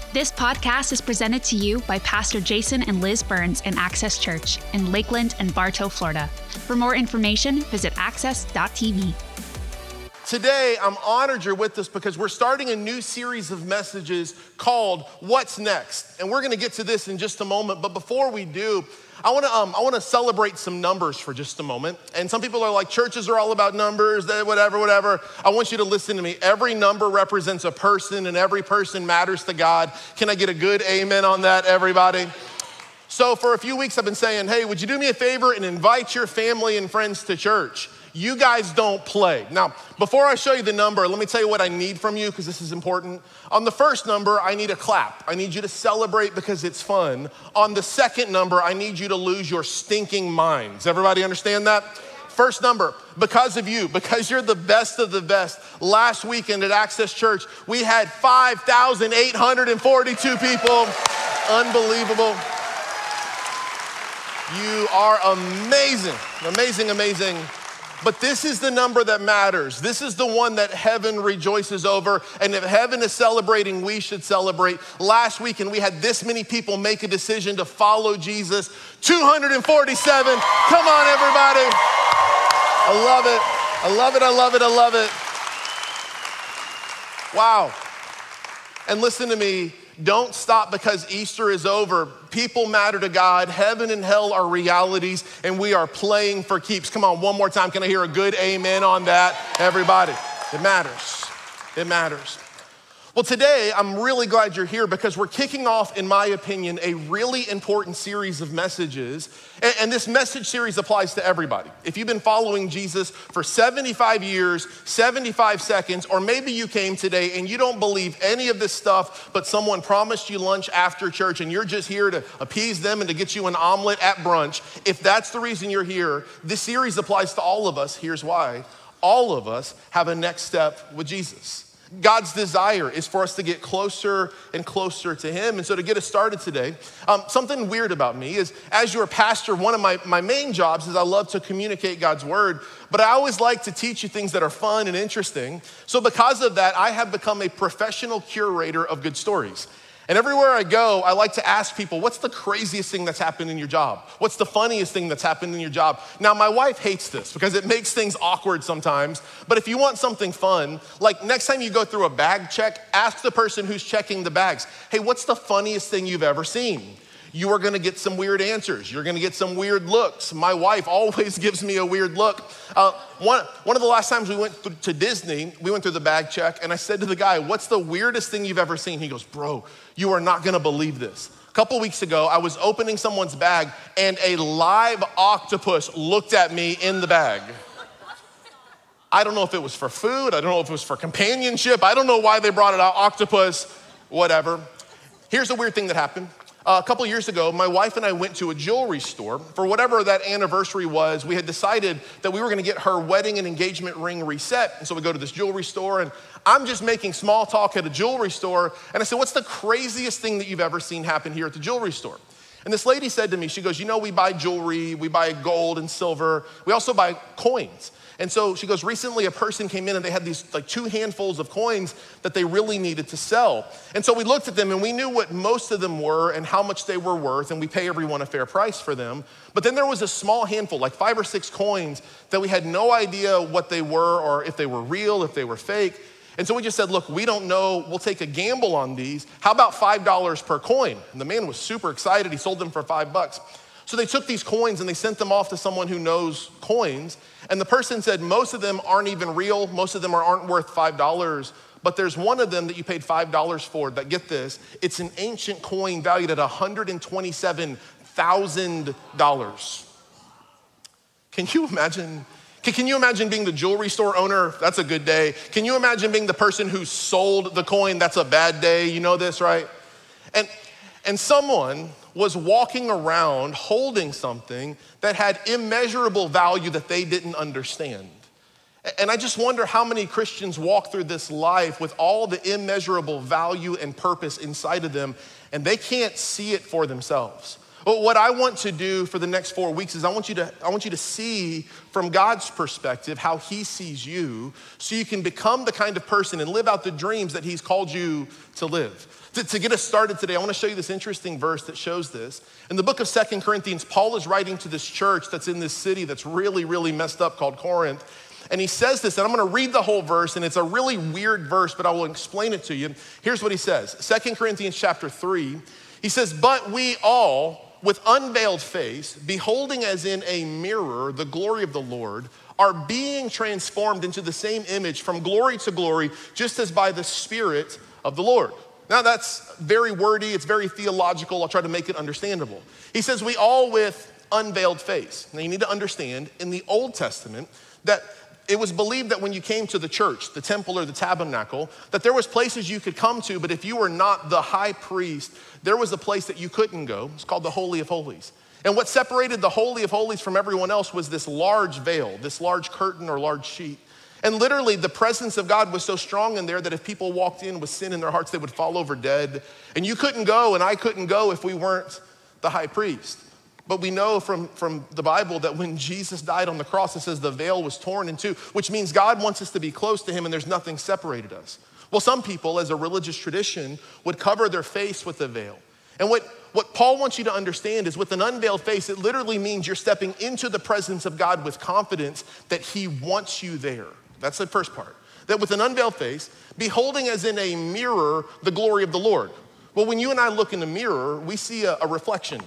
This podcast is presented to you by Pastor Jason and Liz Burns in Access Church in Lakeland and Bartow, Florida. For more information, visit access.tv. Today, I'm honored you're with us because we're starting a new series of messages called What's Next? And we're gonna get to this in just a moment, but before we do, I wanna celebrate some numbers for just a moment. And some people are like, churches are all about numbers, whatever. I want you to listen to me. Every number represents a person and every person matters to God. Can I get a good amen on that, everybody? So for a few weeks, I've been saying, hey, would you do me a favor and invite your family and friends to church? You guys don't play. Now, before I show you the number, let me tell you what I need from you because this is important. On the first number, I need a clap. I need you to celebrate because it's fun. On the second number, I need you to lose your stinking minds. Everybody understand that? First number, because of you, because you're the best of the best. Last weekend at Access Church, we had 5,842 people. Unbelievable. You are amazing, amazing. But this is the number that matters. This is the one that heaven rejoices over. And if heaven is celebrating, we should celebrate. Last weekend, we had this many people make a decision to follow Jesus. 247. Come on, everybody. I love it. Wow. And listen to me. Don't stop because Easter is over. People matter to God. Heaven and hell are realities, and we are playing for keeps. Come on, one more time. Can I hear a good amen on that, everybody? It matters. It matters. Well, today, I'm really glad you're here because we're kicking off, in my opinion, a really important series of messages. And this message series applies to everybody. If you've been following Jesus for 75 years, 75 seconds, or maybe you came today and you don't believe any of this stuff, but someone promised you lunch after church and you're just here to appease them and to get you an omelet at brunch. If that's the reason you're here, this series applies to all of us. Here's why. All of us have a next step with Jesus. God's desire is for us to get closer and closer to him. And so to get us started today, something weird about me is as your pastor, one of my main jobs is I love to communicate God's word, but I always like to teach you things that are fun and interesting. So because of that, I have become a professional curator of good stories. And everywhere I go, I like to ask people, what's the craziest thing that's happened in your job? What's the funniest thing that's happened in your job? Now, my wife hates this because it makes things awkward sometimes. But if you want something fun, like next time you go through a bag check, ask the person who's checking the bags, hey, what's the funniest thing you've ever seen? You are gonna get some weird answers. You're gonna get some weird looks. My wife always gives me a weird look. One of the last times we went to Disney, we went through the bag check and I said to the guy, what's the weirdest thing you've ever seen? He goes, bro, you are not gonna believe this. A couple weeks ago, I was opening someone's bag and a live octopus looked at me in the bag. I don't know if it was for food. I don't know if it was for companionship. I don't know why they brought it out, octopus, whatever. Here's the weird thing that happened. A couple years ago, my wife and I went to a jewelry store. For whatever that anniversary was, we had decided that we were gonna get her wedding and engagement ring reset. And so we go to this jewelry store and I'm just making small talk at a jewelry store. And I said, what's the craziest thing that you've ever seen happen here at the jewelry store? And this lady said to me, she goes, you know, we buy jewelry, we buy gold and silver. We also buy coins. And so she goes, recently a person came in and they had these like 2 handfuls of coins that they really needed to sell. And so we looked at them and we knew what most of them were and how much they were worth, and we pay everyone a fair price for them. But then there was a small handful, like 5 or 6 coins that we had no idea what they were or if they were real, if they were fake. And so we just said, look, we don't know, we'll take a gamble on these. How about $5 per coin? And the man was super excited, he sold them for $5. So they took these coins and they sent them off to someone who knows coins. And the person said, most of them aren't even real. Most of them aren't worth $5. But there's one of them that you paid $5 for that, get this, it's an ancient coin valued at $127,000. Can you imagine? Can you imagine being the jewelry store owner? That's a good day. Can you imagine being the person who sold the coin? That's a bad day. You know this, right? And someone was walking around holding something that had immeasurable value that they didn't understand. And I just wonder how many Christians walk through this life with all the immeasurable value and purpose inside of them, and they can't see it for themselves. But what I want to do for the next 4 weeks is I want you to see from God's perspective how he sees you so you can become the kind of person and live out the dreams that he's called you to live. To get us started today, I want to show you this interesting verse that shows this. In the book of 2 Corinthians, Paul is writing to this church that's in this city that's really, really messed up called Corinth. And he says this, and I'm gonna read the whole verse, and it's a really weird verse, but I will explain it to you. Here's what he says, 2 Corinthians chapter 3, he says, "But we all, with unveiled face, beholding as in a mirror the glory of the Lord, are being transformed into the same image from glory to glory, just as by the Spirit of the Lord." Now that's very wordy, it's very theological, I'll try to make it understandable. He says, we all with unveiled face. Now you need to understand, in the Old Testament, that it was believed that when you came to the church, the temple or the tabernacle, that there was places you could come to, but if you were not the high priest, there was a place that you couldn't go. It's called the Holy of Holies. And what separated the Holy of Holies from everyone else was this large veil, this large curtain or large sheet. And literally the presence of God was so strong in there that if people walked in with sin in their hearts, they would fall over dead. And you couldn't go and I couldn't go if we weren't the high priest. But we know from the Bible that when Jesus died on the cross, it says the veil was torn in two, which means God wants us to be close to him and there's nothing separated us. Well, some people, as a religious tradition, would cover their face with a veil. And what Paul wants you to understand is with an unveiled face, it literally means you're stepping into the presence of God with confidence that he wants you there. That's the first part. That with an unveiled face, beholding as in a mirror the glory of the Lord. Well, when you and I look in the mirror, we see a reflection.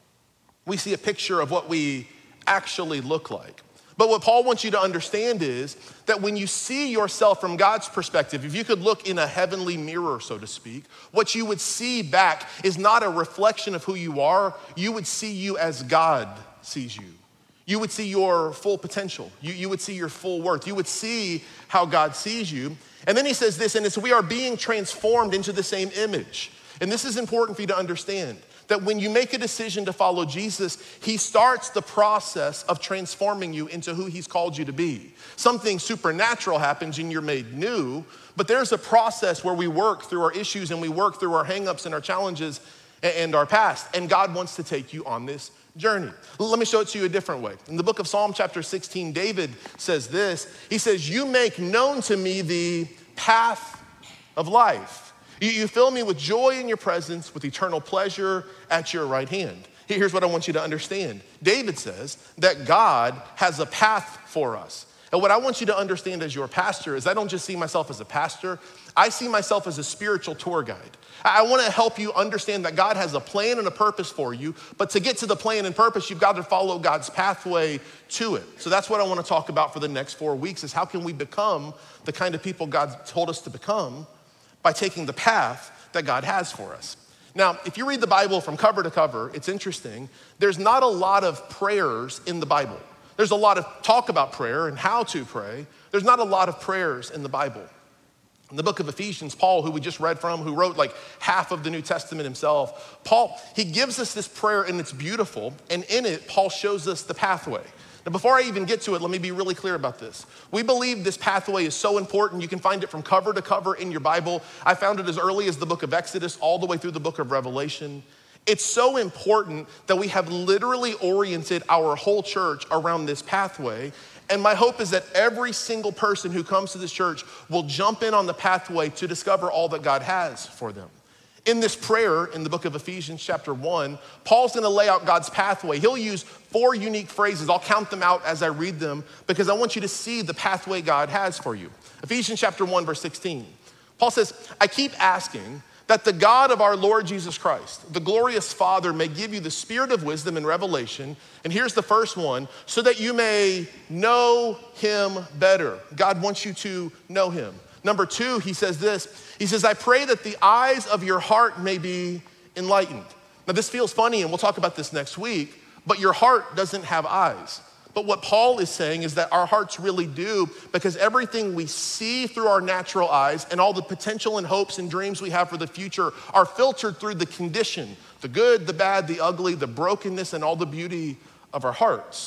We see a picture of what we actually look like. But what Paul wants you to understand is that when you see yourself from God's perspective, if you could look in a heavenly mirror, so to speak, what you would see back is not a reflection of who you are. You would see you as God sees you. You would see your full potential. You would see your full worth. You would see how God sees you. And then he says this, and it's we are being transformed into the same image. And this is important for you to understand, that when you make a decision to follow Jesus, he starts the process of transforming you into who he's called you to be. Something supernatural happens and you're made new, but there's a process where we work through our issues and we work through our hangups and our challenges and our past. And God wants to take you on this journey. Let me show it to you a different way. In the book of Psalm chapter 16, David says this. He says, "You make known to me the path of life. You fill me with joy in your presence, with eternal pleasure at your right hand." Here's what I want you to understand. David says that God has a path for us. And what I want you to understand as your pastor is I don't just see myself as a pastor, I see myself as a spiritual tour guide. I want to help you understand that God has a plan and a purpose for you, but to get to the plan and purpose, you've got to follow God's pathway to it. So that's what I want to talk about for the next 4 weeks is how can we become the kind of people God told us to become by taking the path that God has for us. Now, if you read the Bible from cover to cover, it's interesting. There's not a lot of prayers in the Bible. There's a lot of talk about prayer and how to pray. There's not a lot of prayers in the Bible. In the book of Ephesians, Paul, who we just read from, who wrote like half of the New Testament himself, Paul, he gives us this prayer and it's beautiful. And in it, Paul shows us the pathway. Now, before I even get to it, let me be really clear about this. We believe this pathway is so important. You can find it from cover to cover in your Bible. I found it as early as the book of Exodus, all the way through the book of Revelation. It's so important that we have literally oriented our whole church around this pathway. And my hope is that every single person who comes to this church will jump in on the pathway to discover all that God has for them. In this prayer, in the book of Ephesians chapter 1, Paul's gonna lay out God's pathway. He'll use 4 unique phrases. I'll count them out as I read them because I want you to see the pathway God has for you. Ephesians chapter 1, verse 16. Paul says, "I keep asking that the God of our Lord Jesus Christ, the glorious Father, may give you the spirit of wisdom and revelation." And here's the first one, "so that you may know him better." God wants you to know him. Number 2, he says this. He says, "I pray that the eyes of your heart may be enlightened." Now this feels funny and we'll talk about this next week, but your heart doesn't have eyes. But what Paul is saying is that our hearts really do, because everything we see through our natural eyes and all the potential and hopes and dreams we have for the future are filtered through the condition, the good, the bad, the ugly, the brokenness, and all the beauty of our hearts.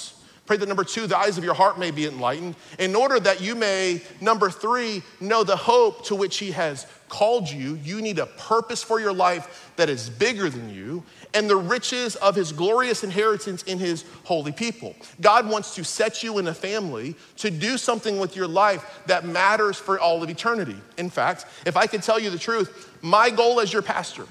Pray that number 2, the eyes of your heart may be enlightened, in order that you may, number 3, know the hope to which he has called you. You need a purpose for your life that is bigger than you, and the riches of his glorious inheritance in his holy people. God wants to set you in a family to do something with your life that matters for all of eternity. In fact, if I could tell you the truth, my goal as your pastor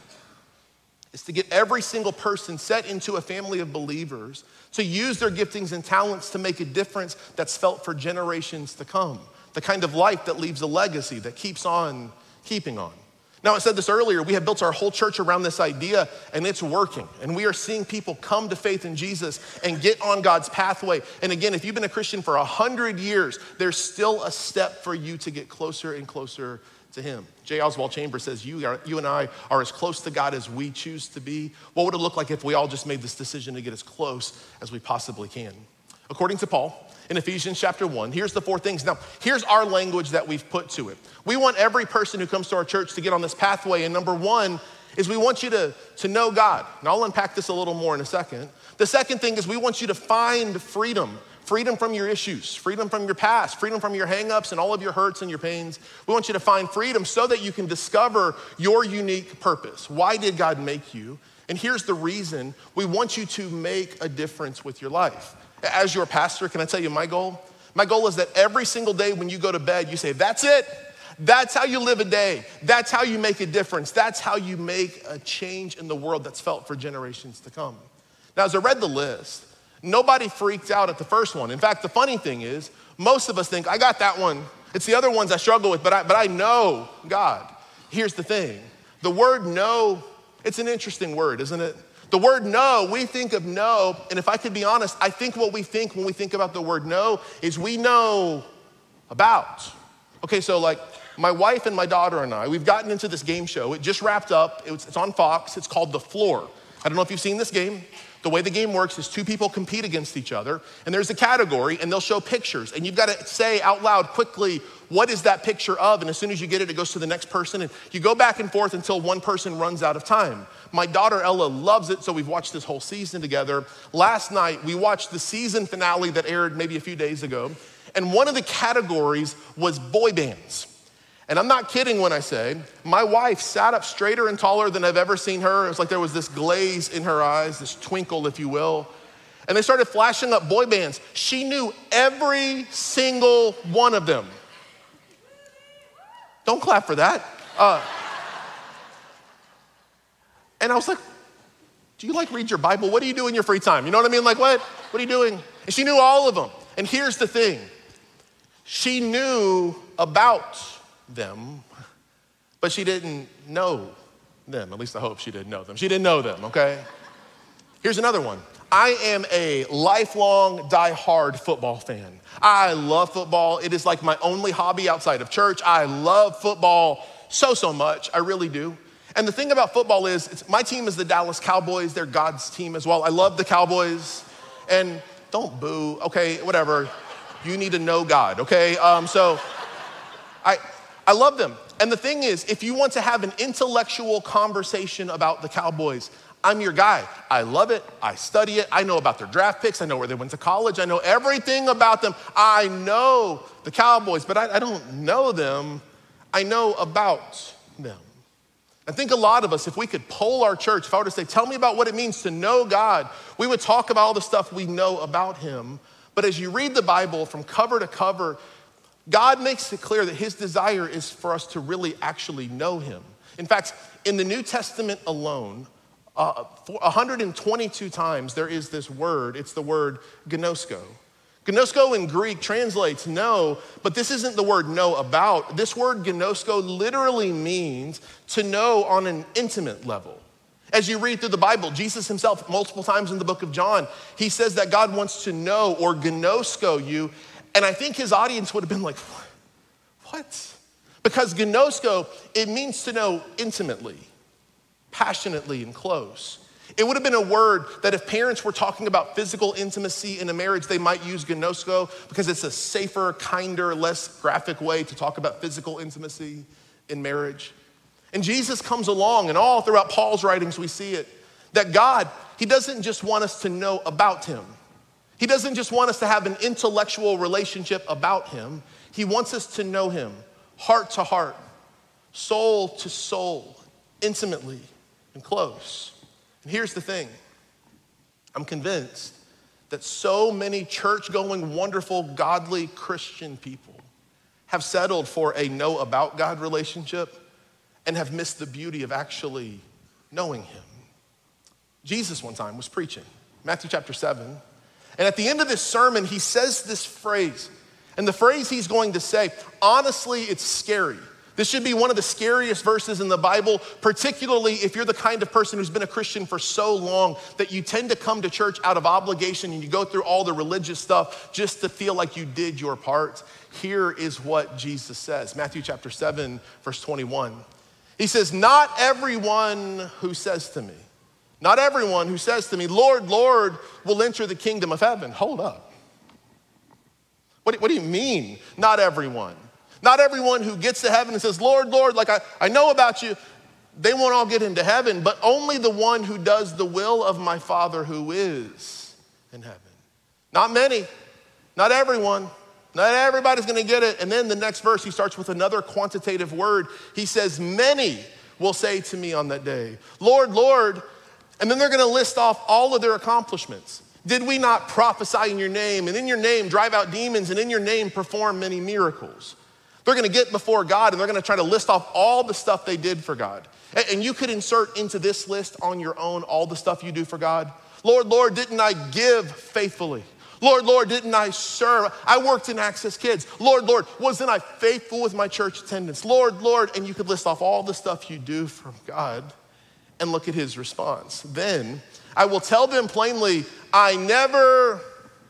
is to get every single person set into a family of believers to use their giftings and talents to make a difference that's felt for generations to come. The kind of life that leaves a legacy that keeps on keeping on. Now, I said this earlier, we have built our whole church around this idea, and it's working. And we are seeing people come to faith in Jesus and get on God's pathway. And again, if you've been a Christian for 100 years, there's still a step for you to get closer and closer to him. J. Oswald Chambers says, you and I are as close to God as we choose to be. What would it look like if we all just made this decision to get as close as we possibly can? According to Paul, in Ephesians chapter 1, here's the 4 things. Now, here's our language that we've put to it. We want every person who comes to our church to get on this pathway, and number 1 is we want you to know God. And I'll unpack this a little more in a second. The second thing is we want you to find freedom. Freedom from your issues, freedom from your past, freedom from your hangups and all of your hurts and your pains. We want you to find freedom so that you can discover your unique purpose. Why did God make you? And here's the reason. We want you to make a difference with your life. As your pastor, can I tell you my goal? My goal is that every single day when you go to bed, you say, that's it. That's how you live a day. That's how you make a difference. That's how you make a change in the world that's felt for generations to come. Now, as I read the list, nobody freaked out at the first one. In fact, the funny thing is, most of us think, I got that one. It's the other ones I struggle with, but I know God. Here's the thing. The word know, it's an interesting word, isn't it? The word know, we think of know, and if I could be honest, I think what we think when we think about the word know is we know about. Okay, so like my wife and my daughter and I, we've gotten into this game show. It just wrapped up. It's on Fox. It's called The Floor. I don't know if you've seen this game. The way the game works is 2 people compete against each other, and there's a category, and they'll show pictures, and you've got to say out loud quickly, what is that picture of? And as soon as you get it, it goes to the next person, and you go back and forth until one person runs out of time. My daughter Ella loves it, so we've watched this whole season together. Last night, we watched the season finale that aired maybe a few days ago, and one of the categories was boy bands. And I'm not kidding when I say, my wife sat up straighter and taller than I've ever seen her. It was like there was this glaze in her eyes, this twinkle, if you will. And they started flashing up boy bands. She knew every single one of them. Don't clap for that. And I was like, do you like read your Bible? What do you do in your free time? You know what I mean? Like what are you doing? And she knew all of them. And here's the thing. She knew about them, but she didn't know them. At least I hope she didn't know them. She didn't know them, okay? Here's another one. I am a lifelong die-hard football fan. I love football. It is like my only hobby outside of church. I love football so much. I really do. And the thing about football is, my team is the Dallas Cowboys. They're God's team as well. I love the Cowboys. And don't boo, okay, whatever. You need to know God, okay? I love them. And the thing is, if you want to have an intellectual conversation about the Cowboys, I'm your guy. I love it. I study it. I know about their draft picks. I know where they went to college. I know everything about them. I know the Cowboys, but I don't know them. I know about them. I think a lot of us, if we could poll our church, if I were to say, tell me about what it means to know God, we would talk about all the stuff we know about him. But as you read the Bible from cover to cover, God makes it clear that his desire is for us to really actually know him. In fact, in the New Testament alone, 122 times there is this word. It's the word gnosko. Gnosko in Greek translates know, but this isn't the word know about. This word gnosko literally means to know on an intimate level. As you read through the Bible, Jesus himself, multiple times in the book of John, he says that God wants to know or gnosko you. And I think his audience would have been like, what? Because gnosko, it means to know intimately, passionately, and close. It would have been a word that if parents were talking about physical intimacy in a marriage, they might use gnosko because it's a safer, kinder, less graphic way to talk about physical intimacy in marriage. And Jesus comes along, and all throughout Paul's writings we see it, that God, he doesn't just want us to know about him. He doesn't just want us to have an intellectual relationship about him. He wants us to know him heart to heart, soul to soul, intimately and close. And here's the thing. I'm convinced that so many church-going, wonderful, godly Christian people have settled for a know about God relationship and have missed the beauty of actually knowing him. Jesus one time was preaching, Matthew chapter 7. And at the end of this sermon, he says this phrase. And the phrase he's going to say, honestly, it's scary. This should be one of the scariest verses in the Bible, particularly if you're the kind of person who's been a Christian for so long that you tend to come to church out of obligation and you go through all the religious stuff just to feel like you did your part. Here is what Jesus says, Matthew chapter 7, verse 21. He says, not everyone who says to me, Lord, Lord, will enter the kingdom of heaven. Hold up. What do you mean, not everyone? Not everyone who gets to heaven and says, Lord, Lord, like I know about you, they won't all get into heaven, but only the one who does the will of my Father who is in heaven. Not many, not everyone, not everybody's gonna get it. And then the next verse, he starts with another quantitative word. He says, many will say to me on that day, Lord, Lord, and then they're gonna list off all of their accomplishments. Did we not prophesy in your name, and in your name drive out demons, and in your name perform many miracles? They're gonna get before God and they're gonna try to list off all the stuff they did for God. And you could insert into this list on your own all the stuff you do for God. Lord, Lord, didn't I give faithfully? Lord, Lord, didn't I serve? I worked in Access Kids. Lord, Lord, wasn't I faithful with my church attendance? Lord, Lord, and you could list off all the stuff you do for God and look at his response. Then I will tell them plainly, I never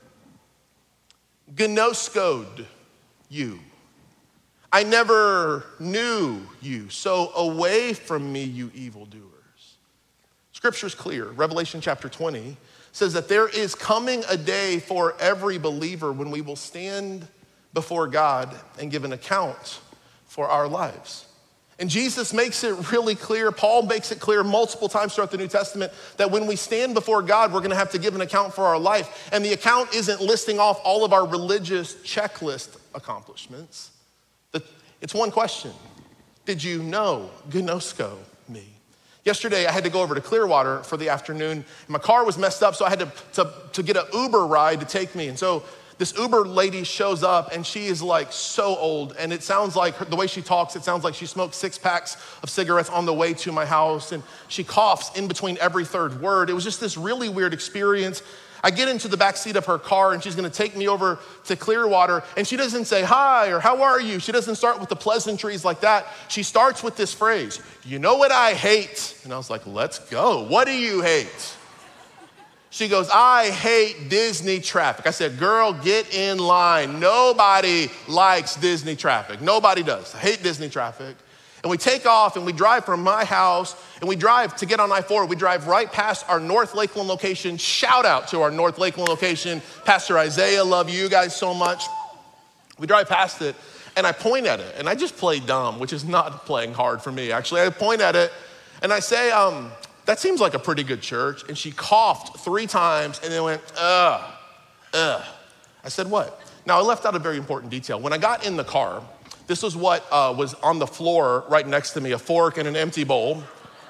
gnoskoed you. I never knew you, so away from me, you evildoers. Scripture's clear. Revelation chapter 20 says that there is coming a day for every believer when we will stand before God and give an account for our lives. And Jesus makes it really clear, Paul makes it clear multiple times throughout the New Testament that when we stand before God, we're gonna have to give an account for our life. And the account isn't listing off all of our religious checklist accomplishments. It's one question. Did you know, gnosko me? Yesterday, I had to go over to Clearwater for the afternoon. My car was messed up, so I had to get an Uber ride to take me. And so this Uber lady shows up, and she is like so old, and it sounds like, the way she talks, it sounds like she smoked 6 packs of cigarettes on the way to my house, and she coughs in between every third word. It was just this really weird experience. I get into the back seat of her car and she's gonna take me over to Clearwater, and she doesn't say hi or how are you? She doesn't start with the pleasantries like that. She starts with this phrase, you know what I hate? And I was like, let's go. What do you hate? She goes, I hate Disney traffic. I said, girl, get in line. Nobody likes Disney traffic. Nobody does. I hate Disney traffic. And we take off and we drive from my house and we drive to get on I-4. We drive right past our North Lakeland location. Shout out to our North Lakeland location. Pastor Isaiah, love you guys so much. We drive past it and I point at it and I just play dumb, which is not playing hard for me. Actually, I point at it and I say, that seems like a pretty good church. And she coughed 3 times and then went, ugh. I said, what? Now I left out a very important detail. When I got in the car, this was what was on the floor right next to me, a fork and an empty bowl.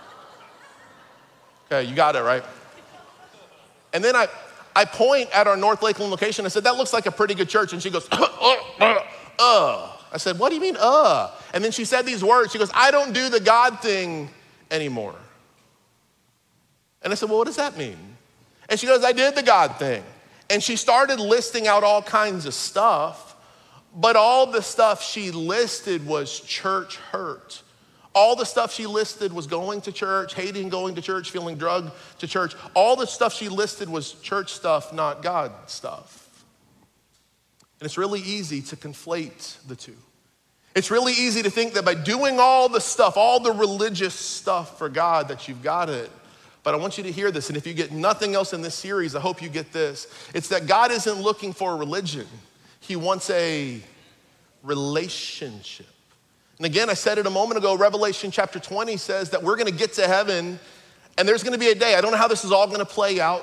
Okay, you got it, right? And then I point at our North Lakeland location. I said, that looks like a pretty good church. And she goes, I said, what do you mean, And then she said these words. She goes, I don't do the God thing anymore. And I said, well, what does that mean? And she goes, I did the God thing. And she started listing out all kinds of stuff. But all the stuff she listed was church hurt. All the stuff she listed was going to church, hating going to church, feeling drugged to church. All the stuff she listed was church stuff, not God stuff. And it's really easy to conflate the two. It's really easy to think that by doing all the stuff, all the religious stuff for God, that you've got it. But I want you to hear this, and if you get nothing else in this series, I hope you get this. It's that God isn't looking for a religion. He wants a relationship. And again, I said it a moment ago, Revelation chapter 20 says that we're gonna get to heaven and there's gonna be a day, I don't know how this is all gonna play out,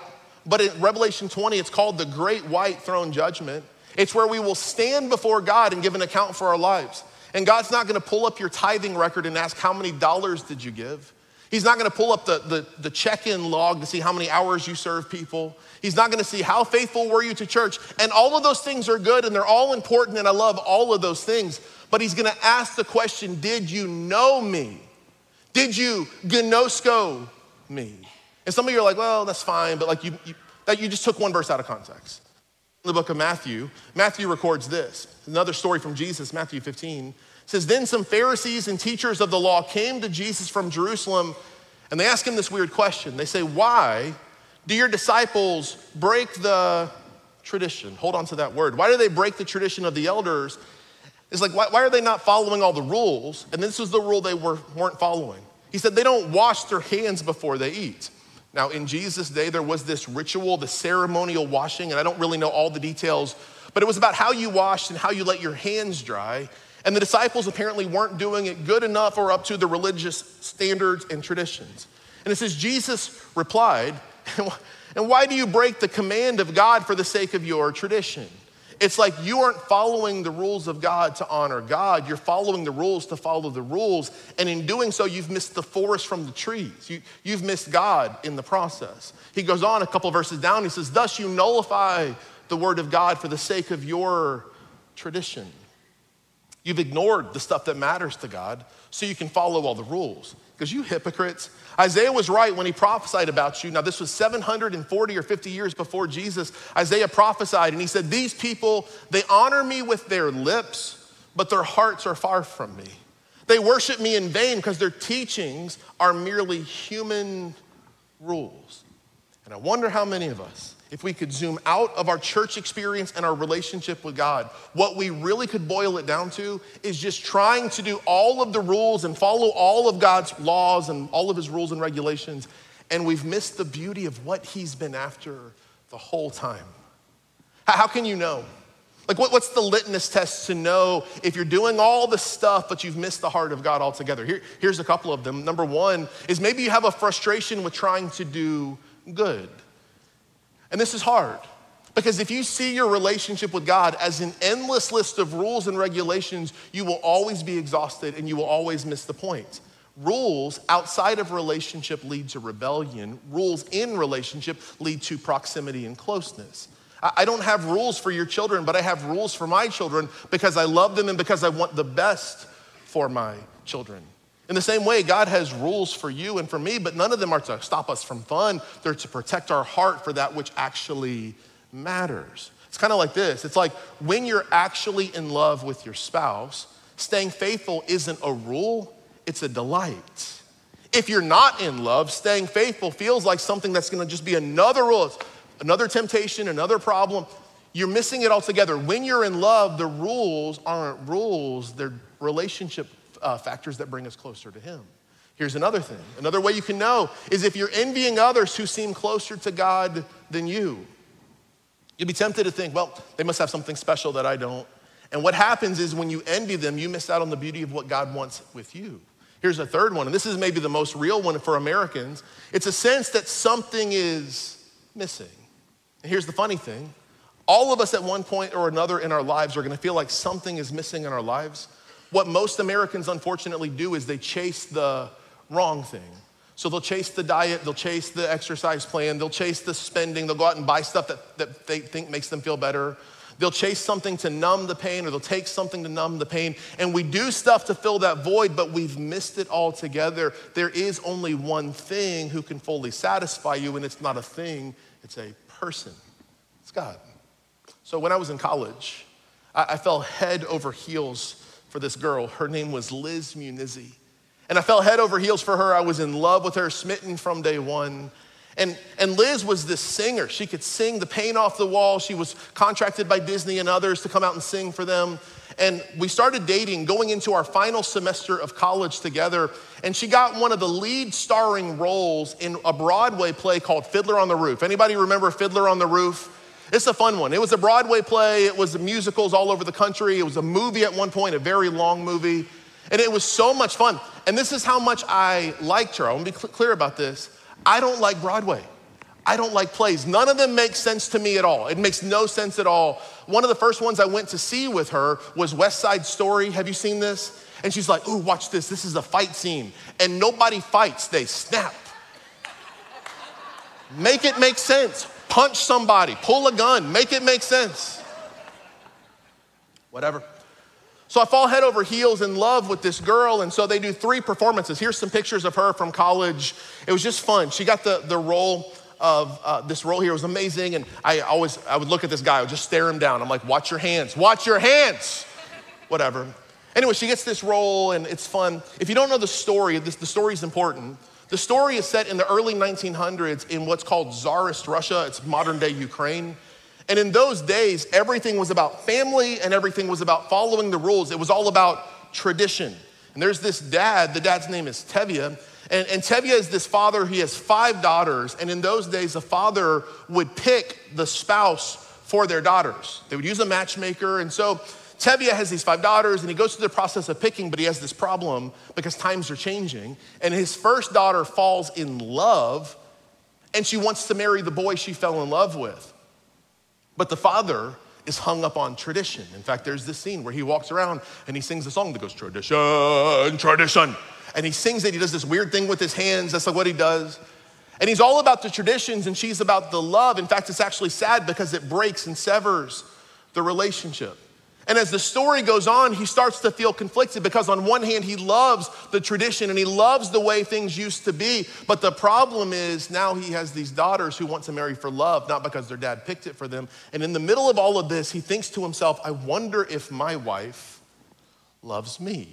But in Revelation 20, it's called the Great White Throne Judgment. It's where we will stand before God and give an account for our lives. And God's not gonna pull up your tithing record and ask how many dollars did you give. He's not gonna pull up the check-in log to see how many hours you serve people. He's not gonna see how faithful were you to church. And all of those things are good and they're all important and I love all of those things. But he's gonna ask the question, did you know me? Did you gnosko me? And some of you are like, well, that's fine, but like you just took one verse out of context. In the book of Matthew, Matthew records this. Another story from Jesus, Matthew 15. Says, then some Pharisees and teachers of the law came to Jesus from Jerusalem and they asked him this weird question. They say, why do your disciples break the tradition? Hold on to that word. Why do they break the tradition of the elders? It's like, why are they not following all the rules? And this was the rule they weren't following. He said they don't wash their hands before they eat. Now in Jesus' day, there was this ritual, the ceremonial washing, and I don't really know all the details, but it was about how you washed and how you let your hands dry. And the disciples apparently weren't doing it good enough or up to the religious standards and traditions. And it says, Jesus replied, and why do you break the command of God for the sake of your tradition? It's like you aren't following the rules of God to honor God. You're following the rules to follow the rules. And in doing so, you've missed the forest from the trees. You've missed God in the process. He goes on a couple verses down. He says, thus you nullify the word of God for the sake of your tradition. You've ignored the stuff that matters to God so you can follow all the rules. Because you hypocrites, Isaiah was right when he prophesied about you. Now this was 740 or 50 years before Jesus. Isaiah prophesied and he said, these people, they honor me with their lips, but their hearts are far from me. They worship me in vain because their teachings are merely human rules. And I wonder how many of us, if we could zoom out of our church experience and our relationship with God, what we really could boil it down to is just trying to do all of the rules and follow all of God's laws and all of his rules and regulations, and we've missed the beauty of what he's been after the whole time. How can you know? Like what's the litmus test to know if you're doing all the stuff, but you've missed the heart of God altogether? Here's a couple of them. Number one is maybe you have a frustration with trying to do good. And this is hard because if you see your relationship with God as an endless list of rules and regulations, you will always be exhausted and you will always miss the point. Rules outside of relationship lead to rebellion. Rules in relationship lead to proximity and closeness. I don't have rules for your children, but I have rules for my children because I love them and because I want the best for my children. In the same way, God has rules for you and for me, but none of them are to stop us from fun. They're to protect our heart for that which actually matters. It's kind of like this. It's like when you're actually in love with your spouse, staying faithful isn't a rule, it's a delight. If you're not in love, staying faithful feels like something that's gonna just be another rule, another temptation, another problem. You're missing it altogether. When you're in love, the rules aren't rules, they're relationship factors that bring us closer to him. Here's another thing. Another way you can know is if you're envying others who seem closer to God than you. You'll be tempted to think, well, they must have something special that I don't. And what happens is when you envy them, you miss out on the beauty of what God wants with you. Here's a third one, and this is maybe the most real one for Americans. It's a sense that something is missing. And here's the funny thing. All of us at one point or another in our lives are gonna feel like something is missing in our lives. What most Americans unfortunately do is they chase the wrong thing. So they'll chase the diet, they'll chase the exercise plan, they'll chase the spending, they'll go out and buy stuff that they think makes them feel better. They'll chase something to numb the pain or they'll take something to numb the pain. And we do stuff to fill that void, but we've missed it altogether. There is only one thing who can fully satisfy you, and it's not a thing, it's a person. It's God. So when I was in college, I fell head over heels for this girl. Her name was Liz Munizzi. And I fell head over heels for her. I was in love with her, smitten from day one. And Liz was this singer. She could sing the paint off the wall. She was contracted by Disney and others to come out and sing for them. And we started dating, going into our final semester of college together. And she got one of the lead starring roles in a Broadway play called Fiddler on the Roof. Anybody remember Fiddler on the Roof? It's a fun one. It was a Broadway play. It was musicals all over the country. It was a movie at one point, a very long movie. And it was so much fun. And this is how much I liked her. I want to be clear about this. I don't like Broadway. I don't like plays. None of them make sense to me at all. It makes no sense at all. One of the first ones I went to see with her was West Side Story. Have you seen this? And she's like, ooh, watch this. This is a fight scene. And nobody fights, they snap. Make it make sense. Punch somebody, pull a gun, make it make sense. Whatever. So I fall head over heels in love with this girl, and so they do 3 performances. Here's some pictures of her from college. It was just fun. She got the role of, this role here was amazing, and I would look at this guy, I would just stare him down. I'm like, watch your hands, whatever. Anyway, she gets this role, and it's fun. If you don't know the story, the story is important. The story is set in the early 1900s in what's called Tsarist Russia. It's modern day Ukraine. And in those days, everything was about family and everything was about following the rules. It was all about tradition. And there's this dad, the dad's name is Tevye. And Tevye is this father, he has 5 daughters. And in those days, the father would pick the spouse for their daughters. They would use a matchmaker. And so Tevye has these 5 daughters, and he goes through the process of picking, but he has this problem because times are changing. And his first daughter falls in love, and she wants to marry the boy she fell in love with. But the father is hung up on tradition. In fact, there's this scene where he walks around and he sings a song that goes, tradition, tradition. And he sings it, he does this weird thing with his hands, that's like what he does. And he's all about the traditions, and she's about the love. In fact, it's actually sad because it breaks and severs the relationship. And as the story goes on, he starts to feel conflicted because on one hand, he loves the tradition and he loves the way things used to be. But the problem is now he has these daughters who want to marry for love, not because their dad picked it for them. And in the middle of all of this, he thinks to himself, I wonder if my wife loves me.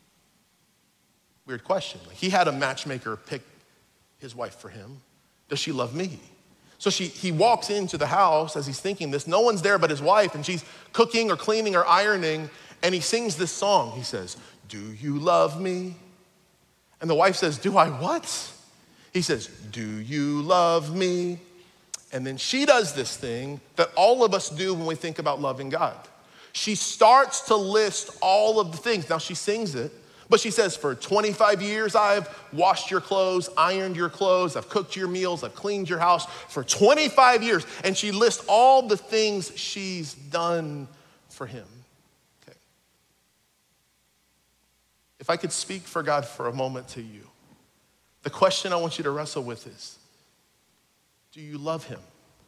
Weird question. He had a matchmaker pick his wife for him. Does she love me? So he walks into the house as he's thinking this. No one's there but his wife, and she's cooking or cleaning or ironing, and he sings this song. He says, do you love me? And the wife says, do I what? He says, do you love me? And then she does this thing that all of us do when we think about loving God. She starts to list all of the things. Now she sings it, but she says, for 25 years, I've washed your clothes, ironed your clothes, I've cooked your meals, I've cleaned your house for 25 years. And she lists all the things she's done for him. Okay. If I could speak for God for a moment to you, the question I want you to wrestle with is, do you love him?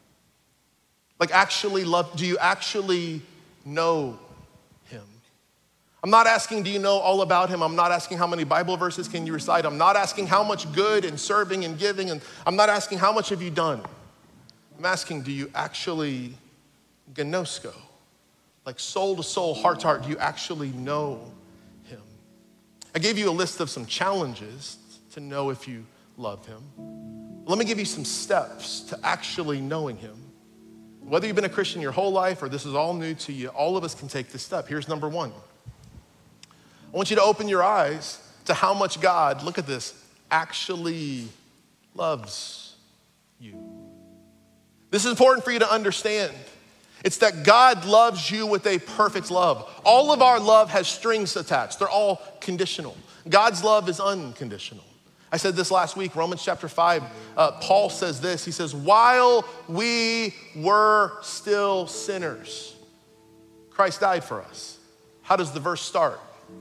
Like actually love, do you actually know him? I'm not asking, do you know all about him? I'm not asking how many Bible verses can you recite? I'm not asking how much good and serving and giving, and I'm not asking how much have you done? I'm asking, do you actually gnosko? Like soul to soul, heart to heart, do you actually know him? I gave you a list of some challenges to know if you love him. Let me give you some steps to actually knowing him. Whether you've been a Christian your whole life or this is all new to you, all of us can take this step. Here's number 1. I want you to open your eyes to how much God, look at this, actually loves you. This is important for you to understand. It's that God loves you with a perfect love. All of our love has strings attached. They're all conditional. God's love is unconditional. I said this last week, Romans chapter 5, Paul says this. He says, while we were still sinners, Christ died for us. How does the verse start?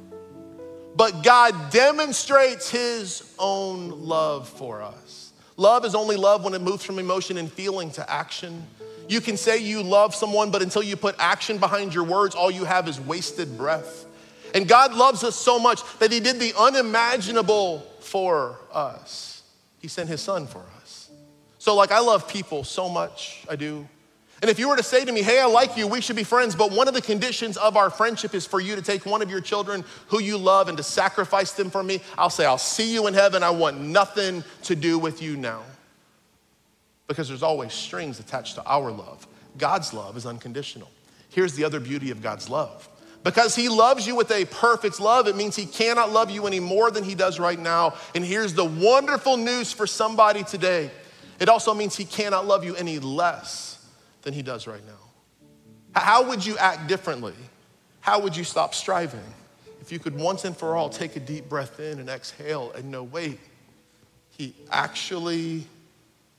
But God demonstrates his own love for us. Love is only love when it moves from emotion and feeling to action. You can say you love someone, but until you put action behind your words, all you have is wasted breath. And God loves us so much that he did the unimaginable for us. He sent his son for us. So like I love people so much, I do. And if you were to say to me, hey, I like you, we should be friends, but one of the conditions of our friendship is for you to take one of your children who you love and to sacrifice them for me, I'll say, I'll see you in heaven. I want nothing to do with you now. Because there's always strings attached to our love. God's love is unconditional. Here's the other beauty of God's love. Because he loves you with a perfect love, it means he cannot love you any more than he does right now. And here's the wonderful news for somebody today. It also means he cannot love you any less than he does right now. How would you act differently? How would you stop striving? If you could once and for all take a deep breath in and exhale and know, wait, he actually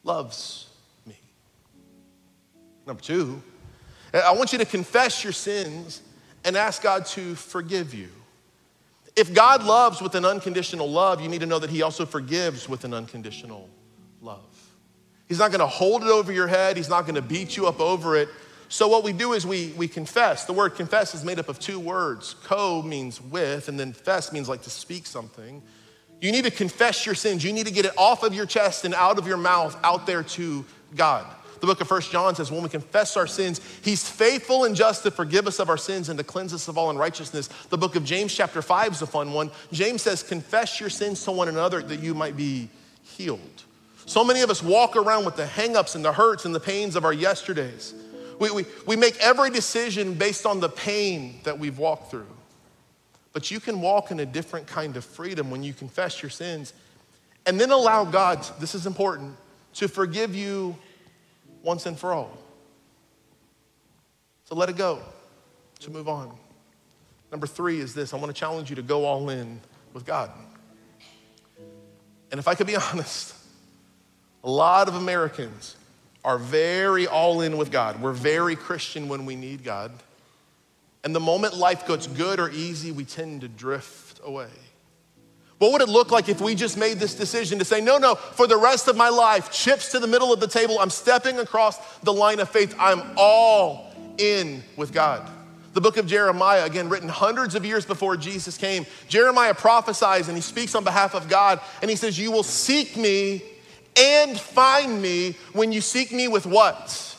loves me. Number two, I want you to confess your sins and ask God to forgive you. If God loves with an unconditional love, you need to know that he also forgives with an unconditional love. He's not gonna hold it over your head. He's not gonna beat you up over it. So what we do is we confess. The word confess is made up of two words. Co means with, and then fess means like to speak something. You need to confess your sins. You need to get it off of your chest and out of your mouth, out there to God. The book of 1 John says, when we confess our sins, he's faithful and just to forgive us of our sins and to cleanse us of all unrighteousness. The book of James chapter 5 is a fun one. James says, confess your sins to one another that you might be healed. So many of us walk around with the hangups and the hurts and the pains of our yesterdays. We make every decision based on the pain that we've walked through. But you can walk in a different kind of freedom when you confess your sins and then allow God, this is important, to forgive you once and for all. So let it go, to move on. Number three is this: I want to challenge you to go all in with God. And if I could be honest, a lot of Americans are very all in with God. We're very Christian when we need God. And the moment life gets good or easy, we tend to drift away. What would it look like if we just made this decision to say, no, for the rest of my life, chips to the middle of the table, I'm stepping across the line of faith, I'm all in with God. The book of Jeremiah, again, written hundreds of years before Jesus came, Jeremiah prophesies and he speaks on behalf of God, and he says, you will seek me and find me when you seek me with what?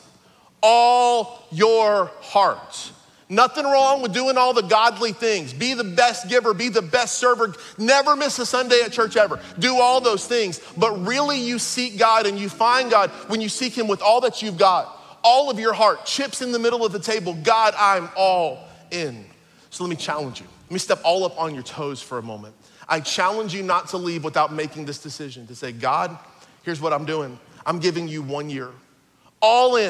All your heart. Nothing wrong with doing all the godly things. Be the best giver, be the best server, never miss a Sunday at church ever. Do all those things. But really you seek God and you find God when you seek him with all that you've got, all of your heart, chips in the middle of the table. God, I'm all in. So let me challenge you. Let me step all up on your toes for a moment. I challenge you not to leave without making this decision to say, God, here's what I'm doing. I'm giving you 1 year. All in,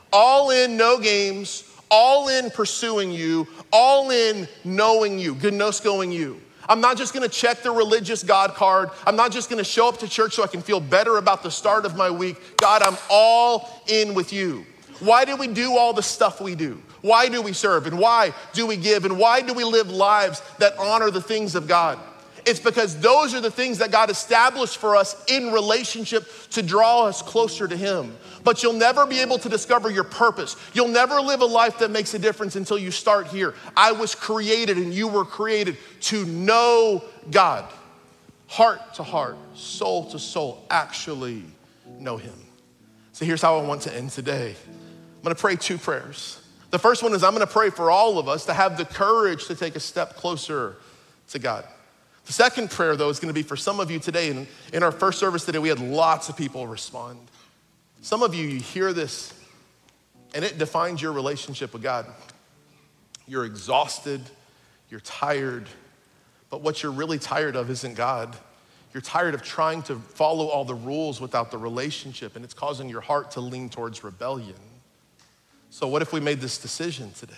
no games, all in pursuing you, all in knowing you, gnoskoing you. I'm not just gonna check the religious God card. I'm not just gonna show up to church so I can feel better about the start of my week. God, I'm all in with you. Why do we do all the stuff we do? Why do we serve? And why do we give? And why do we live lives that honor the things of God? It's because those are the things that God established for us in relationship to draw us closer to him. But you'll never be able to discover your purpose. You'll never live a life that makes a difference until you start here. I was created and you were created to know God. Heart to heart, soul to soul, actually know him. So here's how I want to end today. I'm gonna pray 2 prayers. The first one is I'm gonna pray for all of us to have the courage to take a step closer to God. The second prayer, though, is gonna be for some of you today. And in our first service today, we had lots of people respond. Some of you hear this and it defines your relationship with God. You're exhausted, you're tired, but what you're really tired of isn't God. You're tired of trying to follow all the rules without the relationship, and it's causing your heart to lean towards rebellion. So what if we made this decision today?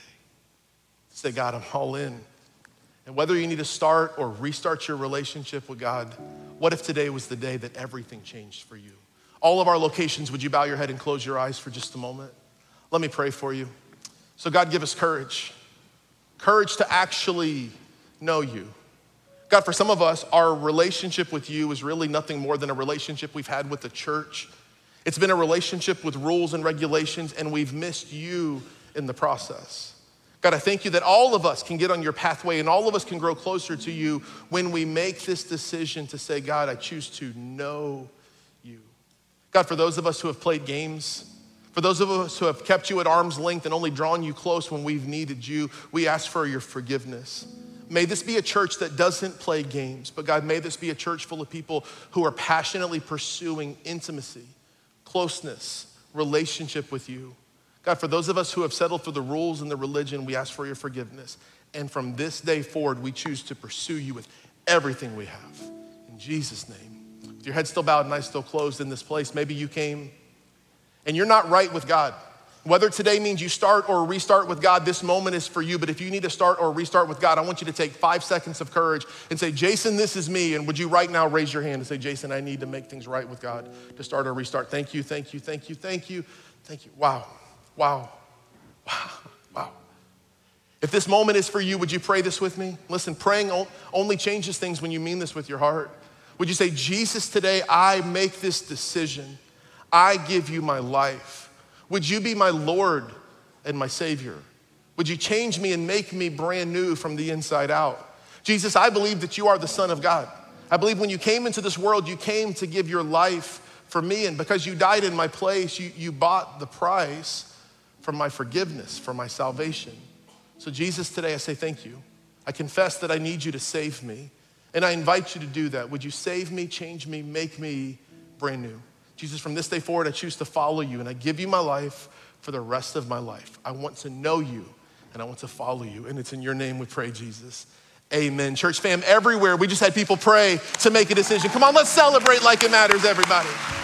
Say, God, I'm all in. And whether you need to start or restart your relationship with God, what if today was the day that everything changed for you? All of our locations, would you bow your head and close your eyes for just a moment? Let me pray for you. So God, give us courage. Courage to actually know you. God, for some of us, our relationship with you is really nothing more than a relationship we've had with the church. It's been a relationship with rules and regulations, and we've missed you in the process. God, I thank you that all of us can get on your pathway and all of us can grow closer to you when we make this decision to say, God, I choose to know you. God, for those of us who have played games, for those of us who have kept you at arm's length and only drawn you close when we've needed you, we ask for your forgiveness. May this be a church that doesn't play games, but God, may this be a church full of people who are passionately pursuing intimacy, closeness, relationship with you. God, for those of us who have settled for the rules and the religion, we ask for your forgiveness. And from this day forward, we choose to pursue you with everything we have. In Jesus' name. With your head still bowed and eyes still closed in this place, maybe you came and you're not right with God. Whether today means you start or restart with God, this moment is for you. But if you need to start or restart with God, I want you to take 5 seconds of courage and say, Jason, this is me. And would you right now raise your hand and say, Jason, I need to make things right with God to start or restart. Thank you, thank you, thank you, thank you, thank you. Wow, wow, wow, wow. If this moment is for you, would you pray this with me? Listen, praying only changes things when you mean this with your heart. Would you say, Jesus, today I make this decision. I give you my life. Would you be my Lord and my Savior? Would you change me and make me brand new from the inside out? Jesus, I believe that you are the Son of God. I believe when you came into this world, you came to give your life for me. And because you died in my place, you bought the price for my forgiveness, for my salvation. So Jesus, today I say thank you. I confess that I need you to save me. And I invite you to do that. Would you save me, change me, make me brand new? Jesus, from this day forward, I choose to follow you and I give you my life for the rest of my life. I want to know you and I want to follow you. And it's in your name we pray, Jesus. Amen. Church fam, everywhere, we just had people pray to make a decision. Come on, let's celebrate like it matters, everybody.